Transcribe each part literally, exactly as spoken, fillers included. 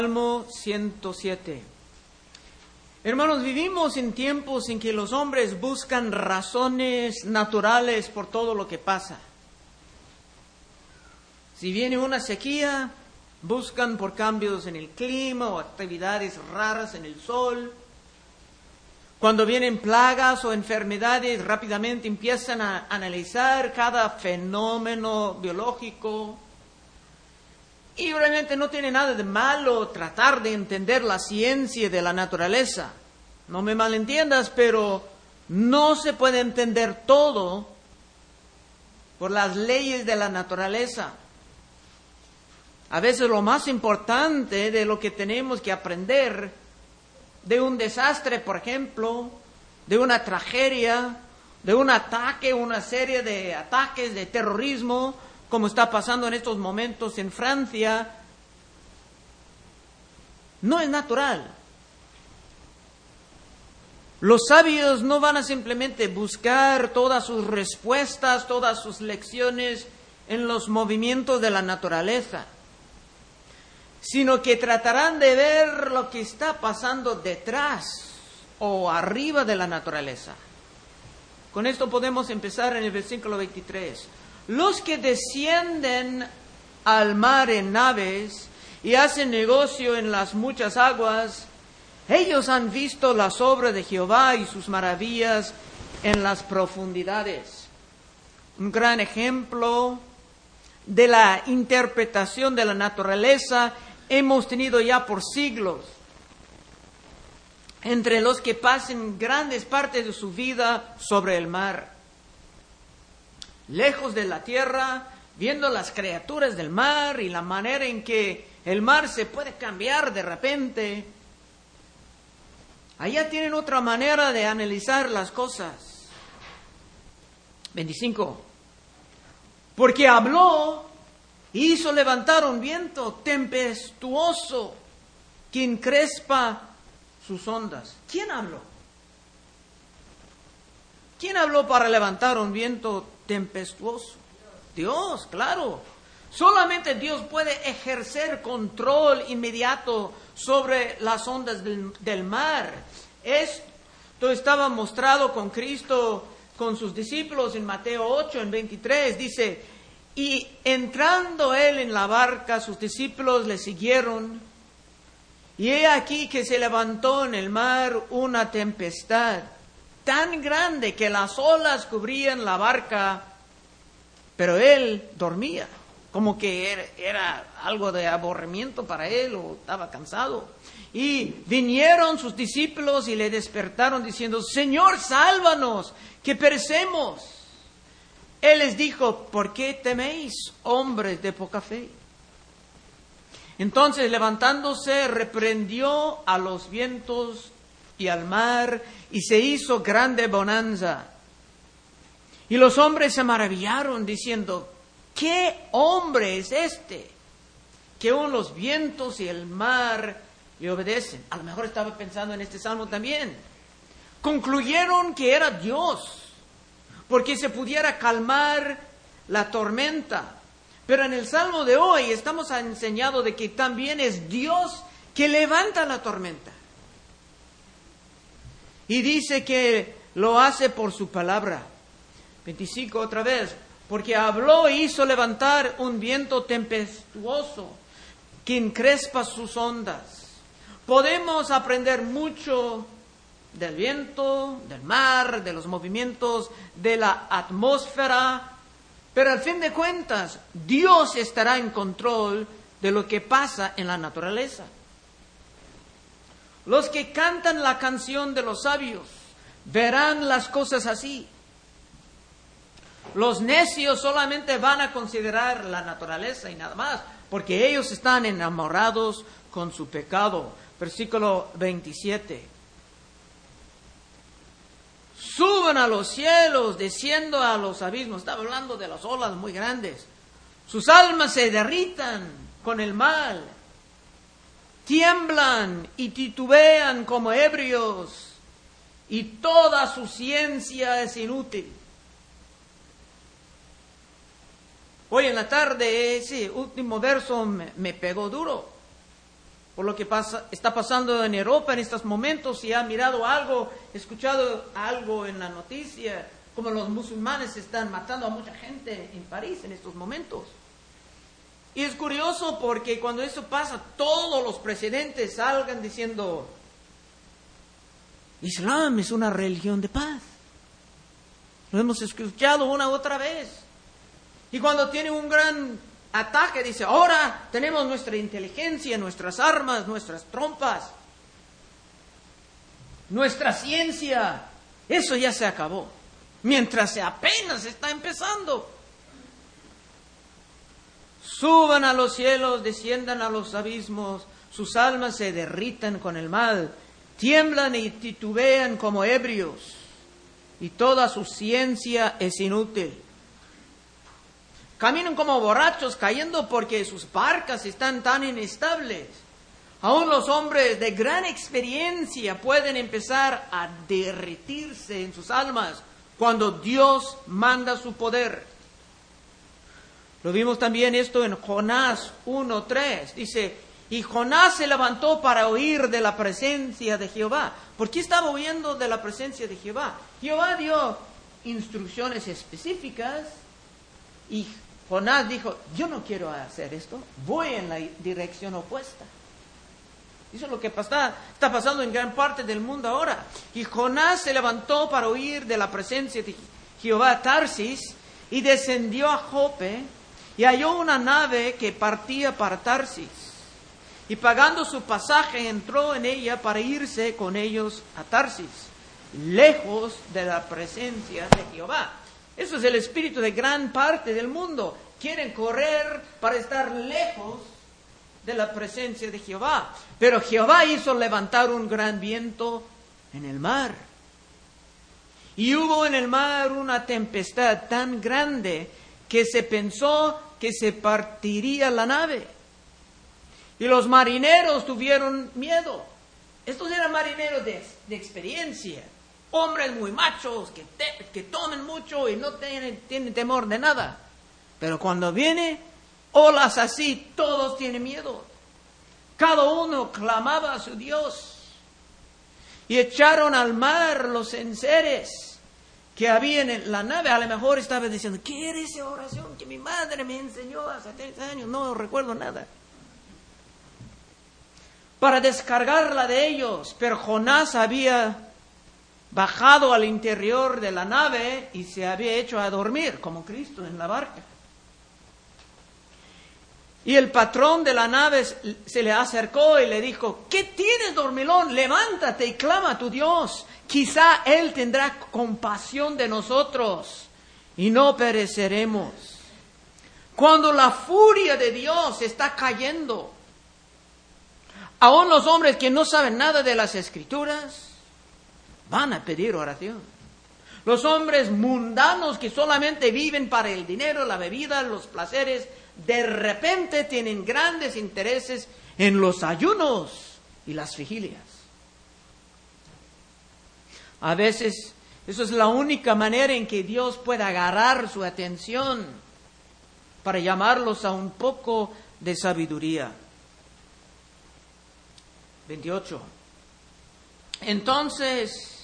Salmo ciento siete. Hermanos, vivimos en tiempos en que los hombres buscan razones naturales por todo lo que pasa. Si viene una sequía, buscan por cambios en el clima o actividades raras en el sol. Cuando vienen plagas o enfermedades, rápidamente empiezan a analizar cada fenómeno biológico. Y realmente no tiene nada de malo tratar de entender la ciencia de la naturaleza. No me malentiendas, pero no se puede entender todo por las leyes de la naturaleza. A veces lo más importante de lo que tenemos que aprender de un desastre, por ejemplo, de una tragedia, de un ataque, una serie de ataques de terrorismo, como está pasando en estos momentos en Francia, no es natural. Los sabios no van a simplemente buscar todas sus respuestas, todas sus lecciones en los movimientos de la naturaleza, sino que tratarán de ver lo que está pasando detrás o arriba de la naturaleza. Con esto podemos empezar en el versículo veintitrés. Los que descienden al mar en naves y hacen negocio en las muchas aguas, ellos han visto las obras de Jehová y sus maravillas en las profundidades. Un gran ejemplo de la interpretación de la naturaleza hemos tenido ya por siglos. Entre los que pasan grandes partes de su vida sobre el mar, lejos de la tierra, viendo las criaturas del mar y la manera en que el mar se puede cambiar de repente. Allá tienen otra manera de analizar las cosas. veinticinco. Porque habló y hizo levantar un viento tempestuoso que encrespa sus ondas. ¿Quién habló? ¿Quién habló para levantar un viento tempestuoso? Dios, claro. Solamente Dios puede ejercer control inmediato sobre las ondas del, del mar. Esto estaba mostrado con Cristo, con sus discípulos en Mateo ocho, en veintitrés. Dice, y entrando él en la barca, sus discípulos le siguieron. Y he aquí que se levantó en el mar una tempestad tan grande que las olas cubrían la barca, pero él dormía, como que era, era algo de aburrimiento para él o estaba cansado. Y vinieron sus discípulos y le despertaron diciendo, Señor, sálvanos, que perecemos. Él les dijo, ¿por qué teméis, hombres de poca fe? Entonces, levantándose, reprendió a los vientos y al mar, y se hizo grande bonanza. Y los hombres se maravillaron, diciendo, ¿qué hombre es este? Que aún los vientos y el mar le obedecen. A lo mejor estaba pensando en este salmo también. Concluyeron que era Dios, porque se pudiera calmar la tormenta. Pero en el salmo de hoy estamos enseñados de que también es Dios que levanta la tormenta. Y dice que lo hace por su palabra. veinticinco otra vez. Porque habló e hizo levantar un viento tempestuoso que encrespa sus ondas. Podemos aprender mucho del viento, del mar, de los movimientos de la atmósfera. Pero al fin de cuentas, Dios estará en control de lo que pasa en la naturaleza. Los que cantan la canción de los sabios verán las cosas así. Los necios solamente van a considerar la naturaleza y nada más, porque ellos están enamorados con su pecado. Versículo veintisiete. Suben a los cielos, desciendo a los abismos. Estaba hablando de las olas muy grandes. Sus almas se derritan con el mal. Tiemblan y titubean como ebrios. Y toda su ciencia es inútil. Hoy en la tarde ese último verso me, me pegó duro. por lo que pasa, está pasando en Europa en estos momentos, si ha mirado algo, escuchado algo en la noticia, como los musulmanes están matando a mucha gente en París en estos momentos. Y es curioso porque cuando eso pasa, todos los presidentes salgan diciendo, Islam es una religión de paz. Lo hemos escuchado una u otra vez. Y cuando tiene un gran ataque, dice, ahora tenemos nuestra inteligencia, nuestras armas, nuestras trompas, nuestra ciencia. Eso ya se acabó. Mientras se apenas está empezando. Suban a los cielos, desciendan a los abismos, sus almas se derritan con el mal, tiemblan y titubean como ebrios, y toda su ciencia es inútil. Caminan como borrachos, cayendo porque sus barcas están tan inestables. Aún los hombres de gran experiencia pueden empezar a derretirse en sus almas cuando Dios manda su poder. Lo vimos también esto en Jonás uno tres. Dice, y Jonás se levantó para huir de la presencia de Jehová. ¿Por qué estaba huyendo de la presencia de Jehová? Jehová dio instrucciones específicas y Jonás dijo, yo no quiero hacer esto, voy en la dirección opuesta. Eso es lo que pasa, está pasando en gran parte del mundo ahora. Y Jonás se levantó para huir de la presencia de Jehová a Tarsis y descendió a Jope y halló una nave que partía para Tarsis. Y pagando su pasaje entró en ella para irse con ellos a Tarsis, lejos de la presencia de Jehová. Eso es el espíritu de gran parte del mundo. Quieren correr para estar lejos de la presencia de Jehová. Pero Jehová hizo levantar un gran viento en el mar. Y hubo en el mar una tempestad tan grande que se pensó que se partiría la nave. Y los marineros tuvieron miedo. Estos eran marineros de, de experiencia. Hombres muy machos que, te, que toman mucho y no tienen, tienen temor de nada. Pero cuando viene olas así, todos tienen miedo. Cada uno clamaba a su Dios. Y echaron al mar los enseres que había en la nave. A lo mejor estaba diciendo, ¿qué era esa oración que mi madre me enseñó hace tres años? No recuerdo nada. Para descargarla de ellos. Pero Jonás había bajado al interior de la nave y se había hecho a dormir, como Cristo en la barca. Y el patrón de la nave se le acercó y le dijo, ¿qué tienes, dormilón? Levántate y clama a tu Dios. Quizá Él tendrá compasión de nosotros y no pereceremos. Cuando la furia de Dios está cayendo, aún los hombres que no saben nada de las Escrituras van a pedir oración. Los hombres mundanos que solamente viven para el dinero, la bebida, los placeres, de repente tienen grandes intereses en los ayunos y las vigilias. A veces, eso es la única manera en que Dios puede agarrar su atención para llamarlos a un poco de sabiduría. veintiocho. Entonces,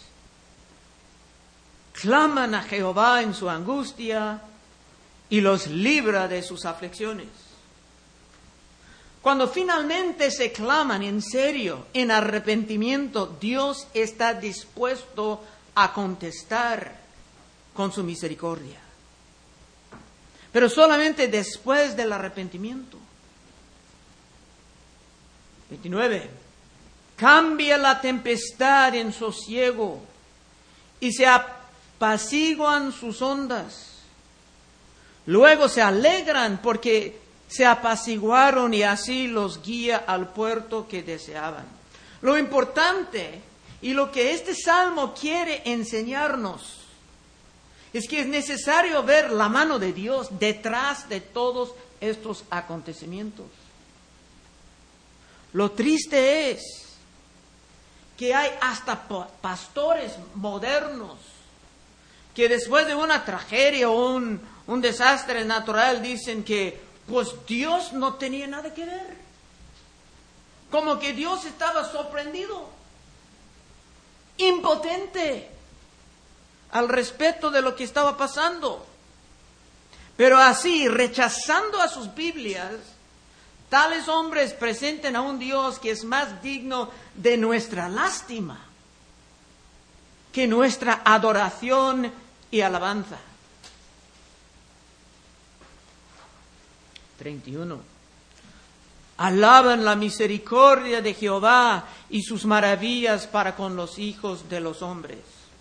claman a Jehová en su angustia y los libra de sus aflicciones. Cuando finalmente se claman en serio, en arrepentimiento, Dios está dispuesto a contestar con su misericordia. Pero solamente después del arrepentimiento. veintinueve. Cambia la tempestad en sosiego y se apaciguan sus ondas. Luego se alegran porque se apaciguaron y así los guía al puerto que deseaban. Lo importante y lo que este salmo quiere enseñarnos es que es necesario ver la mano de Dios detrás de todos estos acontecimientos. Lo triste es que hay hasta pastores modernos que después de una tragedia o un, un desastre natural dicen que pues Dios no tenía nada que ver. como que Dios estaba sorprendido, impotente al respecto de lo que estaba pasando. Pero así, rechazando a sus Biblias, tales hombres presentan a un Dios que es más digno de nuestra lástima que nuestra adoración y alabanza. treinta y uno. Alaban la misericordia de Jehová y sus maravillas para con los hijos de los hombres.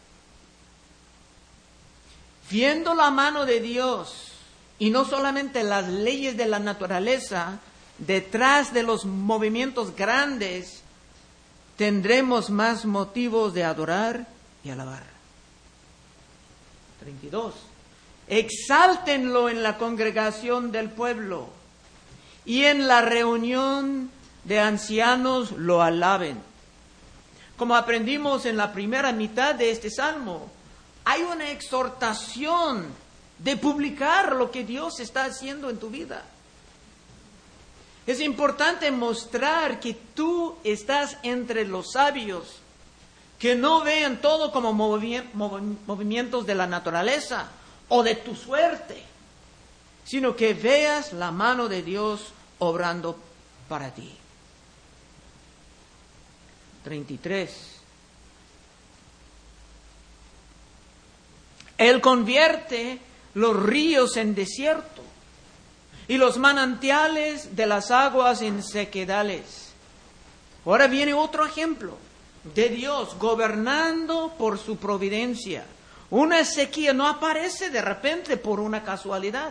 Viendo la mano de Dios y no solamente las leyes de la naturaleza, detrás de los movimientos grandes, tendremos más motivos de adorar y alabar. treinta y dos. Exáltenlo en la congregación del pueblo y en la reunión de ancianos lo alaben. Como aprendimos en la primera mitad de este salmo, hay una exhortación de publicar lo que Dios está haciendo en tu vida. Es importante mostrar que tú estás entre los sabios, que no vean todo como movi- movi- movimientos de la naturaleza o de tu suerte, sino que veas la mano de Dios obrando para ti. treinta y tres. Él convierte los ríos en desierto y los manantiales de las aguas en sequedales. Ahora viene otro ejemplo de Dios gobernando por su providencia. Una sequía no aparece de repente por una casualidad.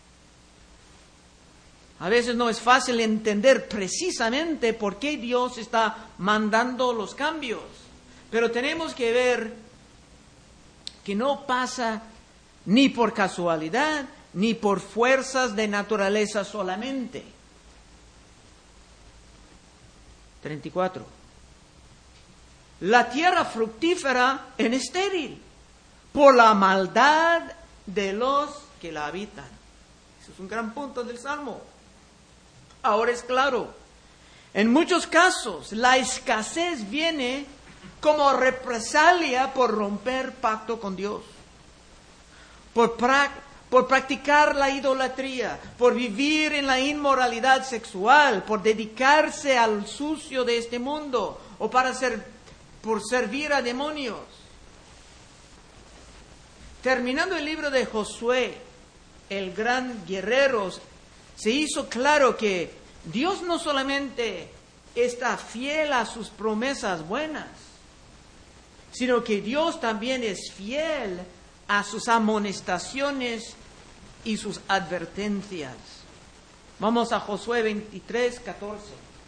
A veces no es fácil entender precisamente por qué Dios está mandando los cambios, pero tenemos que ver que no pasa ni por casualidad, ni por fuerzas de naturaleza solamente. treinta y cuatro. La tierra fructífera en estéril, por la maldad de los que la habitan. Ese es un gran punto del Salmo. Ahora es claro, en muchos casos la escasez viene como represalia por romper pacto con Dios, por, pra- por practicar la idolatría, por vivir en la inmoralidad sexual, por dedicarse al sucio de este mundo o para ser, por servir a demonios. Terminando el libro de Josué, el gran guerrero, se hizo claro que Dios no solamente está fiel a sus promesas buenas, sino que Dios también es fiel a sus amonestaciones y sus advertencias. Vamos a Josué veintitrés, catorce.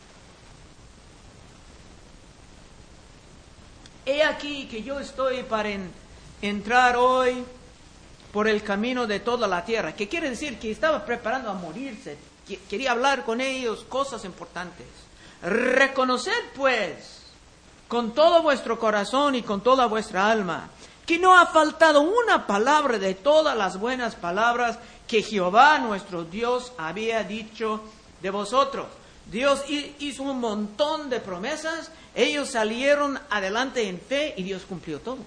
He aquí que yo estoy para en- entrar hoy por el camino de toda la tierra. ¿Qué quiere decir? Que estaba preparando a morirse. Que- Quería hablar con ellos cosas importantes. Reconoced pues con todo vuestro corazón y con toda vuestra alma que no ha faltado una palabra de todas las buenas palabras que Jehová nuestro Dios había dicho de vosotros. Dios hi- hizo un montón de promesas, ellos salieron adelante en fe y Dios cumplió todo.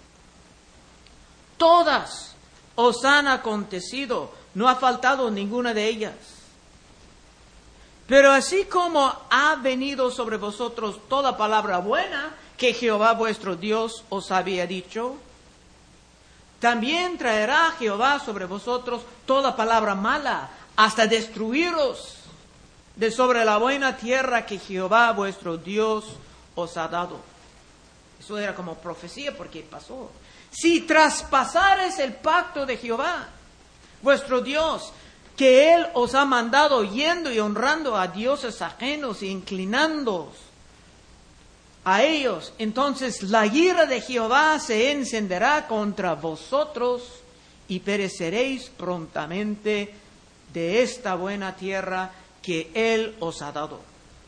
Todas os han acontecido, no ha faltado ninguna de ellas. Pero así como ha venido sobre vosotros toda palabra buena que Jehová vuestro Dios os había dicho, también traerá Jehová sobre vosotros toda palabra mala, hasta destruiros de sobre la buena tierra que Jehová vuestro Dios os ha dado. Eso era como profecía porque pasó. Si traspasares el pacto de Jehová, vuestro Dios, que Él os ha mandado yendo y honrando a dioses ajenos e inclinándoos a ellos, entonces la ira de Jehová se encenderá contra vosotros y pereceréis prontamente de esta buena tierra que Él os ha dado.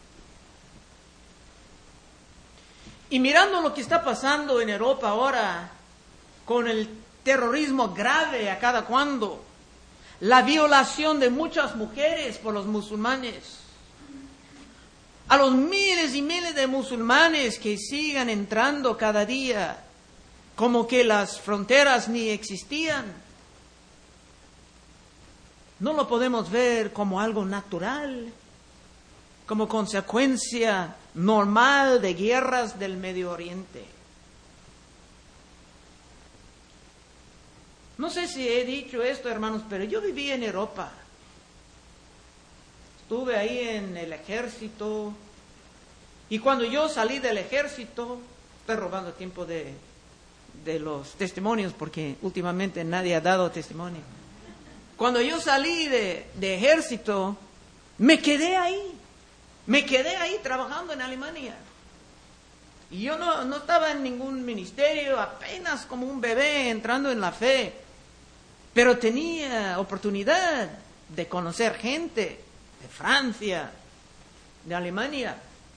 Y mirando lo que está pasando en Europa ahora, con el terrorismo grave a cada cuando, la violación de muchas mujeres por los musulmanes, a los miles y miles de musulmanes que sigan entrando cada día, como que las fronteras ni existían. No lo podemos ver como algo natural, como consecuencia normal de guerras del Medio Oriente. No sé si he dicho esto, hermanos, pero yo viví en Europa. Estuve ahí en el ejército. Y cuando yo salí del ejército, estoy robando tiempo de, de los testimonios porque últimamente nadie ha dado testimonio. Cuando yo salí de, de ejército, me quedé ahí. Me quedé ahí trabajando en Alemania. Y yo no, no estaba en ningún ministerio, apenas como un bebé entrando en la fe. Pero tenía oportunidad de conocer gente de Francia, de Alemania.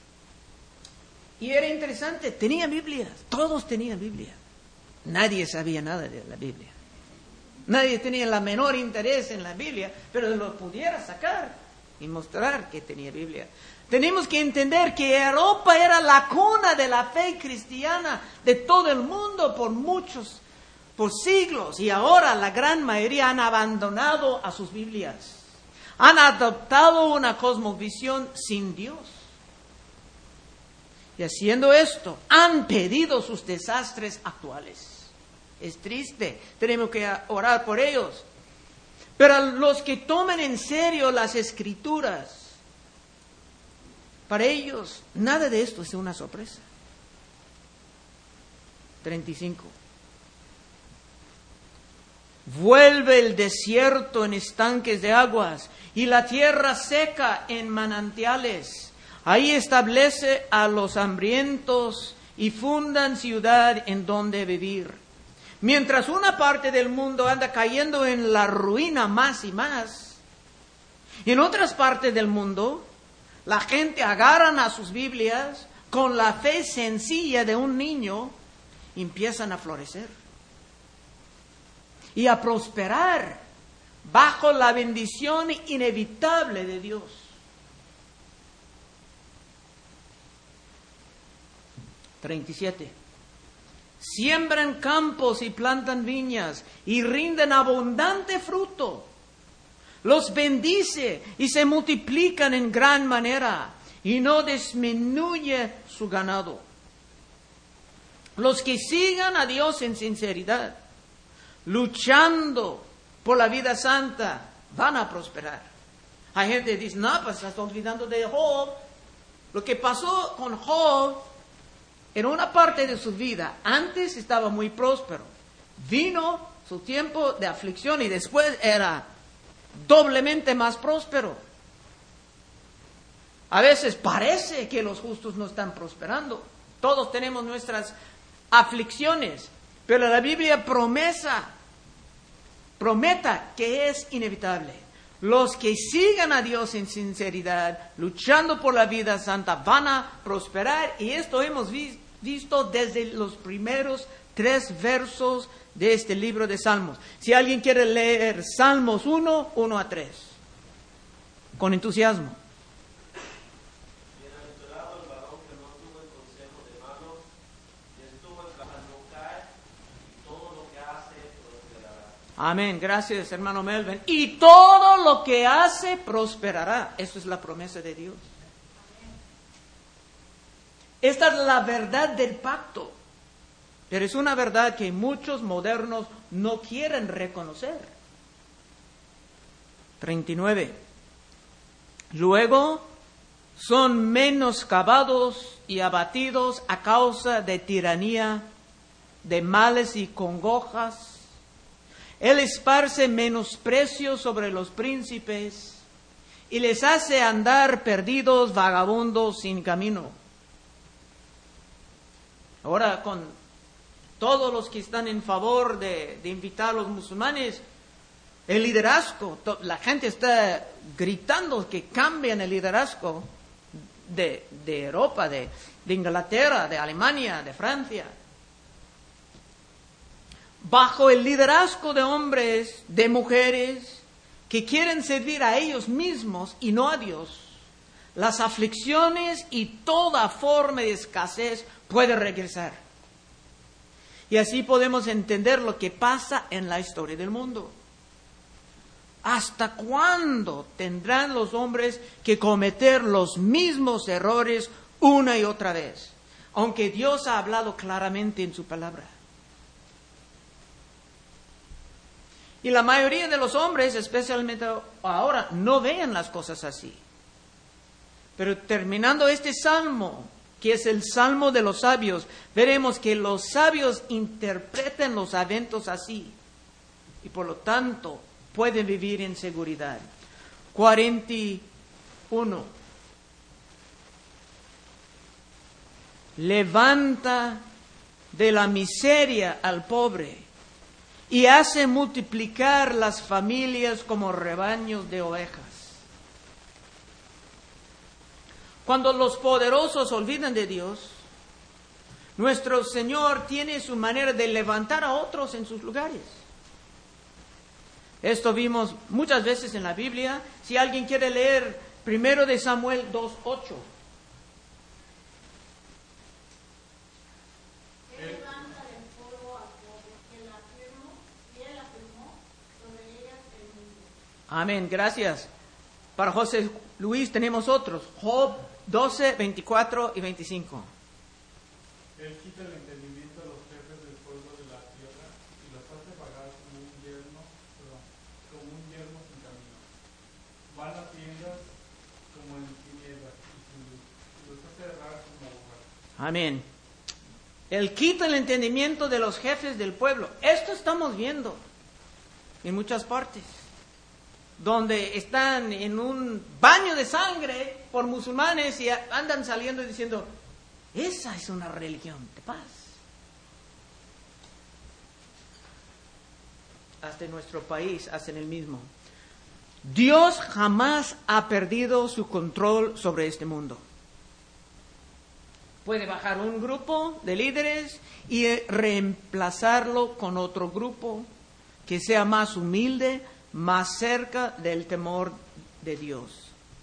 Y era interesante, tenía Biblias, todos tenían Biblia. Nadie sabía nada de la Biblia. Nadie tenía el menor interés en la Biblia, pero lo pudiera sacar y mostrar que tenía Biblia. Tenemos que entender que Europa era la cuna de la fe cristiana de todo el mundo por muchos, por siglos. Y ahora la gran mayoría han abandonado a sus Biblias. Han adoptado una cosmovisión sin Dios. Y haciendo esto, han pedido sus desastres actuales. Es triste, tenemos que orar por ellos. Pero los que toman en serio las Escrituras, para ellos nada de esto es una sorpresa. treinta y cinco. Vuelve el desierto en estanques de aguas y la tierra seca en manantiales. Ahí establece a los hambrientos y fundan ciudad en donde vivir. Mientras una parte del mundo anda cayendo en la ruina más y más, en otras partes del mundo, la gente agarran a sus Biblias con la fe sencilla de un niño y empiezan a florecer y a prosperar bajo la bendición inevitable de Dios. treinta y siete. Siembran campos y plantan viñas y rinden abundante fruto. Los bendice y se multiplican en gran manera y no disminuye su ganado. Los que sigan a Dios en sinceridad, luchando por la vida santa, van a prosperar. Hay gente que dice, no, pues estás olvidando de Job. Lo que pasó con Job, en una parte de su vida, antes estaba muy próspero. Vino su tiempo de aflicción y después era doblemente más próspero. A veces parece que los justos no están prosperando. Todos tenemos nuestras aflicciones, pero la Biblia promesa, prometa que es inevitable. Los que sigan a Dios en sinceridad, luchando por la vida santa, van a prosperar. Y esto hemos vi- visto desde los primeros tres versos de este libro de Salmos. Si alguien quiere leer Salmos uno, uno a tres, con entusiasmo. Bienaventurado el varón que no tuvo el consejo de malos, ni estuvo en casa no cae, y todo lo que hace prosperará. Amén, gracias hermano Melvin. Y todo lo que hace prosperará. Eso es la promesa de Dios. Esta es la verdad del pacto. Pero es una verdad que muchos modernos no quieren reconocer. treinta y nueve. Luego son menoscabados y abatidos a causa de tiranía, de males y congojas. Él esparce menosprecio sobre los príncipes y les hace andar perdidos, vagabundos, sin camino. Ahora, con todos los que están en favor de, de invitar a los musulmanes, el liderazgo, to, la gente está gritando que cambian el liderazgo de, de Europa, de, de Inglaterra, de Alemania, de Francia. Bajo el liderazgo de hombres, de mujeres, que quieren servir a ellos mismos y no a Dios, las aflicciones y toda forma de escasez puede regresar. Y así podemos entender lo que pasa en la historia del mundo. ¿Hasta cuándo tendrán los hombres que cometer los mismos errores una y otra vez? Aunque Dios ha hablado claramente en su palabra. Y la mayoría de los hombres, especialmente ahora, no ven las cosas así. Pero terminando este salmo, que es el salmo de los sabios, veremos que los sabios interpretan los eventos así. Y por lo tanto, pueden vivir en seguridad. cuarenta y uno. Levanta de la miseria al pobre y hace multiplicar las familias como rebaños de ovejas. Cuando los poderosos olvidan de Dios, nuestro Señor tiene su manera de levantar a otros en sus lugares. Esto vimos muchas veces en la Biblia. Si alguien quiere leer primero de Samuel dos ocho. Él levanta del polvo al pobre, él afirmó, y él afirmó sobre ellas el mundo. Amén, gracias. Para José Luis tenemos otros. Job doce, veinticuatro y veinticinco. Él quita el entendimiento a los jefes del pueblo de la tierra y los hace vagar como un yerno, perdón, como un yerno sin camino. Van a tiendas como en tinieblas y sin luz, y los hace errar como hogar. Amén. Él quita el entendimiento de los jefes del pueblo. Esto estamos viendo en muchas partes, donde están en un baño de sangre por musulmanes y andan saliendo y diciendo, esa es una religión de paz. Hasta en nuestro país hacen el mismo. Dios jamás ha perdido su control sobre este mundo. Puede bajar un grupo de líderes y reemplazarlo con otro grupo que sea más humilde, más cerca del temor de Dios.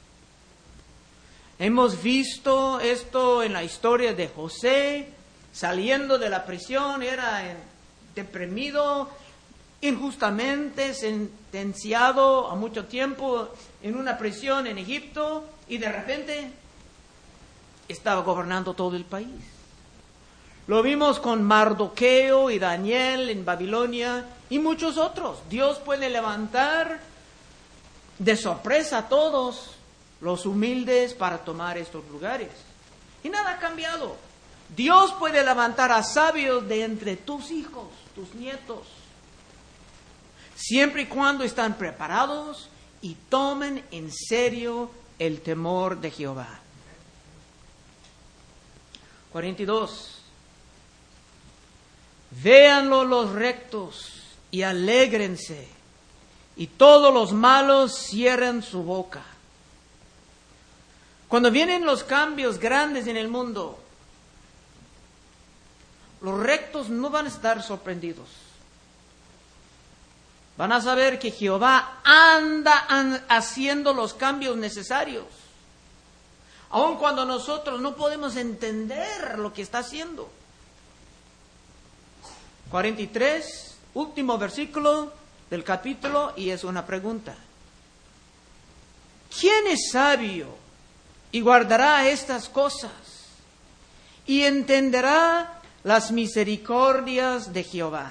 Hemos visto esto en la historia de José, saliendo de la prisión, era deprimido, injustamente sentenciado a mucho tiempo en una prisión en Egipto, y de repente estaba gobernando todo el país. Lo vimos con Mardoqueo y Daniel en Babilonia y muchos otros. Dios puede levantar de sorpresa a todos los humildes para tomar estos lugares. Y nada ha cambiado. Dios puede levantar a sabios de entre tus hijos, tus nietos, siempre y cuando están preparados y tomen en serio el temor de Jehová. cuarenta y dos. Véanlo los rectos y alégrense, y todos los malos cierren su boca. Cuando vienen los cambios grandes en el mundo, los rectos no van a estar sorprendidos. Van a saber que Jehová anda haciendo los cambios necesarios, aun cuando nosotros no podemos entender lo que está haciendo. cuarenta y tres, último versículo del capítulo, y es una pregunta. ¿Quién es sabio y guardará estas cosas y entenderá las misericordias de Jehová?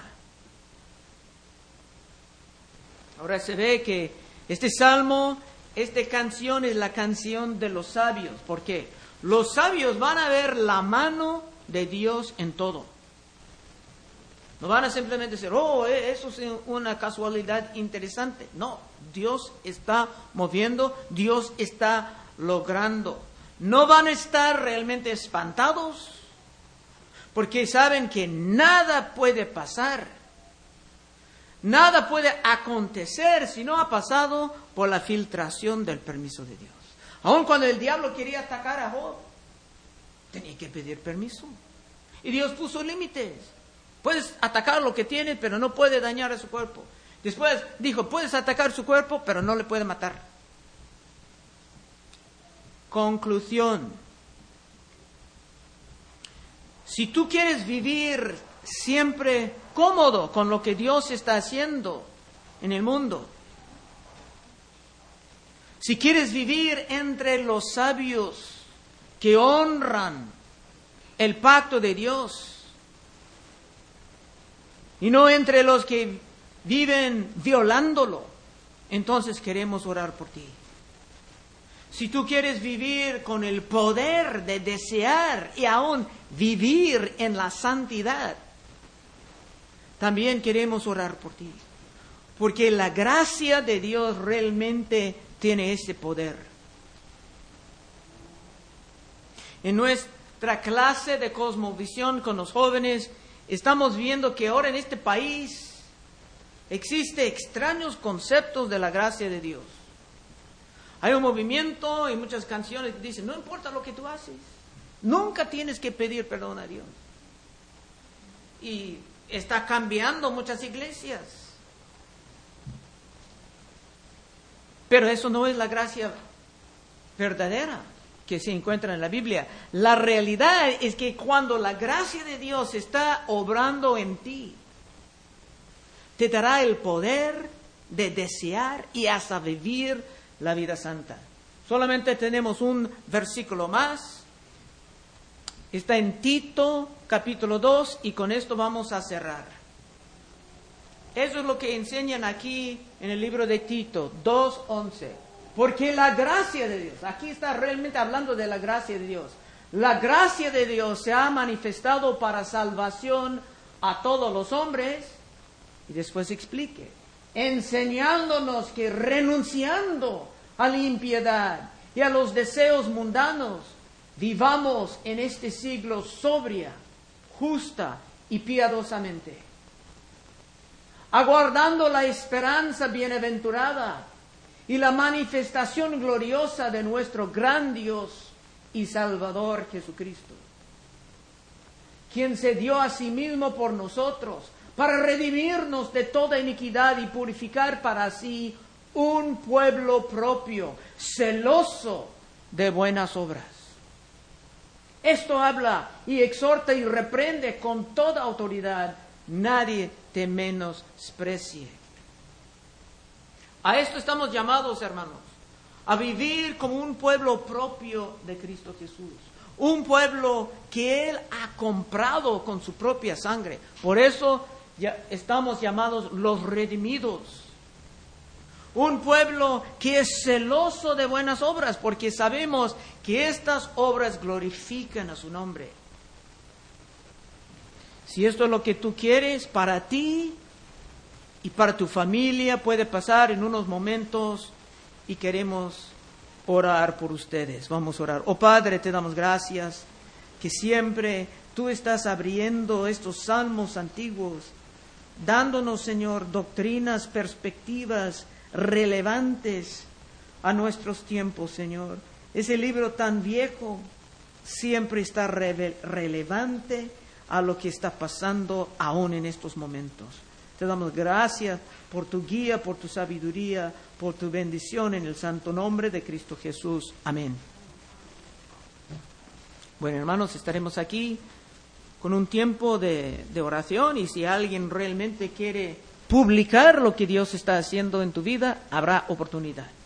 Ahora se ve que este salmo, esta canción es la canción de los sabios. ¿Por qué? Los sabios van a ver la mano de Dios en todo. No van a simplemente decir, oh, eso es una casualidad interesante. No, Dios está moviendo, Dios está logrando. No van a estar realmente espantados, porque saben que nada puede pasar. Nada puede acontecer si no ha pasado por la filtración del permiso de Dios. Aun cuando el diablo quería atacar a Job, tenía que pedir permiso. Y Dios puso límites. Puedes atacar lo que tiene, pero no puede dañar a su cuerpo. Después dijo, puedes atacar su cuerpo, pero no le puede matar. conclusión. Si tú quieres vivir siempre cómodo con lo que Dios está haciendo en el mundo, si quieres vivir entre los sabios que honran el pacto de Dios y no entre los que viven violándolo, entonces queremos orar por ti. Si tú quieres vivir con el poder de desear y aún vivir en la santidad, también queremos orar por ti. Porque la gracia de Dios realmente tiene ese poder. En nuestra clase de cosmovisión con los jóvenes, estamos viendo que ahora en este país existen extraños conceptos de la gracia de Dios. Hay un movimiento y muchas canciones que dicen, no importa lo que tú haces, nunca tienes que pedir perdón a Dios. Y está cambiando muchas iglesias. Pero eso no es la gracia verdadera que se encuentra en la Biblia. La realidad es que cuando la gracia de Dios está obrando en ti, te dará el poder de desear y hasta vivir la vida santa. Solamente tenemos un versículo más. Está en Tito, capítulo dos, y con esto vamos a cerrar. Eso es lo que enseñan aquí en el libro de Tito, dos once. Porque la gracia de Dios, aquí está realmente hablando de la gracia de Dios. La gracia de Dios se ha manifestado para salvación a todos los hombres. Y después explique, enseñándonos que renunciando a la impiedad y a los deseos mundanos, vivamos en este siglo sobria, justa y piadosamente, aguardando la esperanza bienaventurada y la manifestación gloriosa de nuestro gran Dios y Salvador Jesucristo, quien se dio a sí mismo por nosotros, para redimirnos de toda iniquidad y purificar para sí un pueblo propio, celoso de buenas obras. Esto habla y exhorta y reprende con toda autoridad. Nadie te menosprecie. A esto estamos llamados, hermanos, a vivir como un pueblo propio de Cristo Jesús. Un pueblo que Él ha comprado con su propia sangre. Por eso ya estamos llamados los redimidos. Un pueblo que es celoso de buenas obras, porque sabemos que estas obras glorifican a su nombre. Si esto es lo que tú quieres para ti y para tu familia, puede pasar en unos momentos y queremos orar por ustedes. Vamos a orar. Oh Padre, te damos gracias que siempre tú estás abriendo estos salmos antiguos, dándonos, Señor, doctrinas, perspectivas relevantes a nuestros tiempos, Señor. Ese libro tan viejo siempre está rele- relevante a lo que está pasando aún en estos momentos. Te damos gracias por tu guía, por tu sabiduría, por tu bendición en el santo nombre de Cristo Jesús. Amén. Bueno, hermanos, estaremos aquí con un tiempo de, de oración, y si alguien realmente quiere publicar lo que Dios está haciendo en tu vida, habrá oportunidad.